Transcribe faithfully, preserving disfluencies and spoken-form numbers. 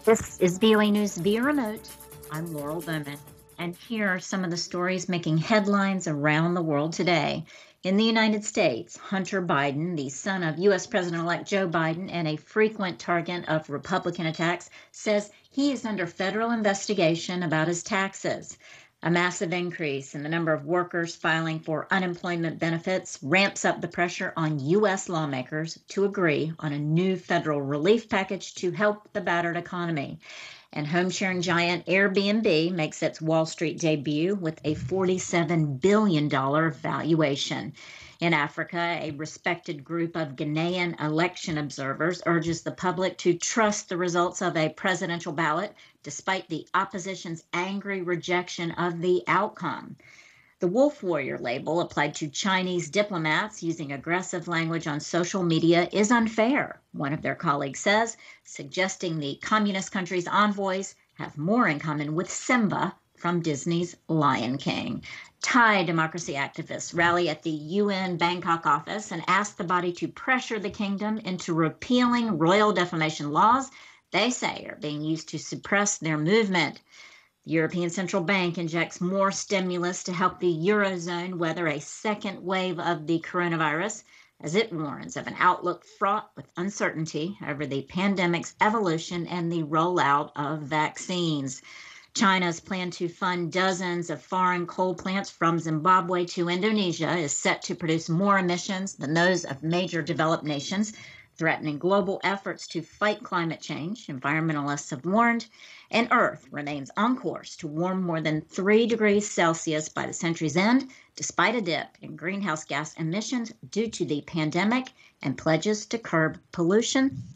This is V O A News via remote. I'm Laurel Bowman, and here are some of the stories making headlines around the world today. In the United States, Hunter Biden, the son of U S President-elect Joe Biden and a frequent target of Republican attacks, says he is under federal investigation about his taxes. A massive increase in the number of workers filing for unemployment benefits ramps up the pressure on U S lawmakers to agree on a new federal relief package to help the battered economy. And home sharing giant Airbnb makes its Wall Street debut with a forty-seven billion dollars valuation. In Africa, a respected group of Ghanaian election observers urges the public to trust the results of a presidential ballot, despite the opposition's angry rejection of the outcome. The Wolf Warrior label applied to Chinese diplomats using aggressive language on social media is unfair, one of their colleagues says, suggesting the communist country's envoys have more in common with Simba from Disney's Lion King. Thai democracy activists rally at the U N Bangkok office and ask the body to pressure the kingdom into repealing royal defamation laws they say are being used to suppress their movement. The European Central Bank injects more stimulus to help the Eurozone weather a second wave of the coronavirus, as it warns of an outlook fraught with uncertainty over the pandemic's evolution and the rollout of vaccines. China's plan to fund dozens of foreign coal plants from Zimbabwe to Indonesia is set to produce more emissions than those of major developed nations, threatening global efforts to fight climate change, environmentalists have warned, and Earth remains on course to warm more than three degrees Celsius by the century's end, despite a dip in greenhouse gas emissions due to the pandemic and pledges to curb pollution.